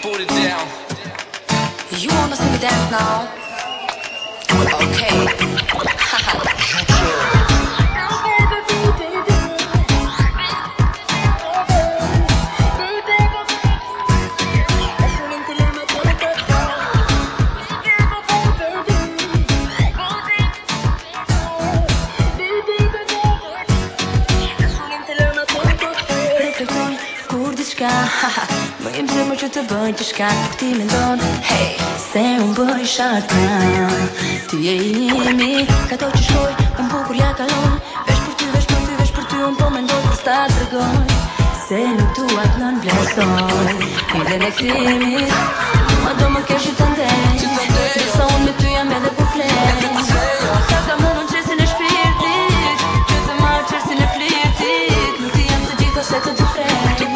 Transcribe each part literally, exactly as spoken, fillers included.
Put it down. You wanna see me dance now? Okay. Më im të më që të bëj të shka Ti me ndonë, hey, se unë bëj sharta Ti e i njemi, ka to që shkoj Unë bukur ja kaloj Vesh për ty, vesh për ty, vesh për ty Unë po me ndoj për sta të rëgoj Se nuk tu atë nën blesoj Pile në këtimit Ma do më kesh i të ndej Dërsa unë me ty jam edhe po flej Ka ka më në qesin e shpirtit Që të marë qesin e flirtit Nuk ti jam të gjitha se të të frej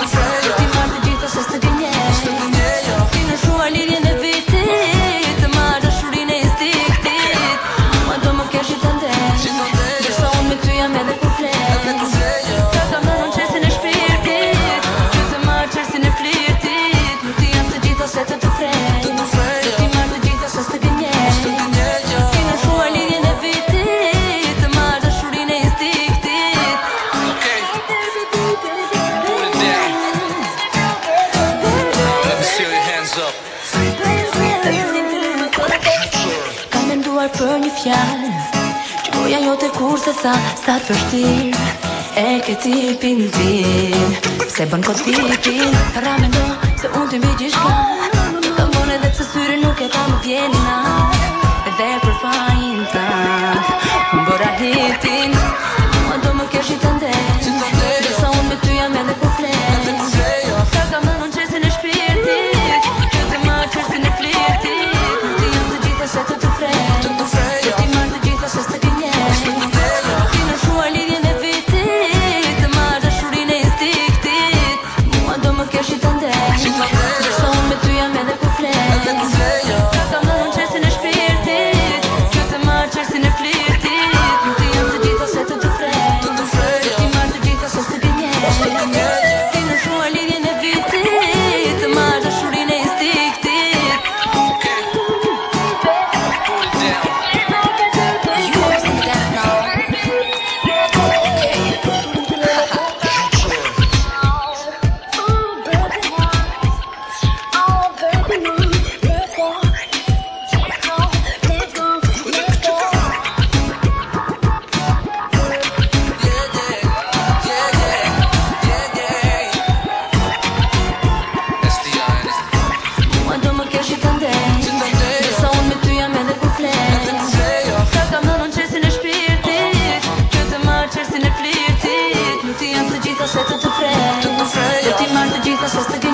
Për një fjallë Që goja jote kur se sa Sa të vështirë E ke tipin tim Pse bën kot tipin Ra me ndo se unë të mbi gjishka Të mbone dhe të syri nuk e pa më vjelina Edhe për fajin tant Unë bëra hitin Mua do më kesh i të ndej Dërsa unë me ty jam edhe po flej Ka ka më në qesin e shpirtit Që të ma qesin e flirtit Nuk ti jam të gjitha se të të frej Se të të frej, do t'i marrë të gjitha se s'të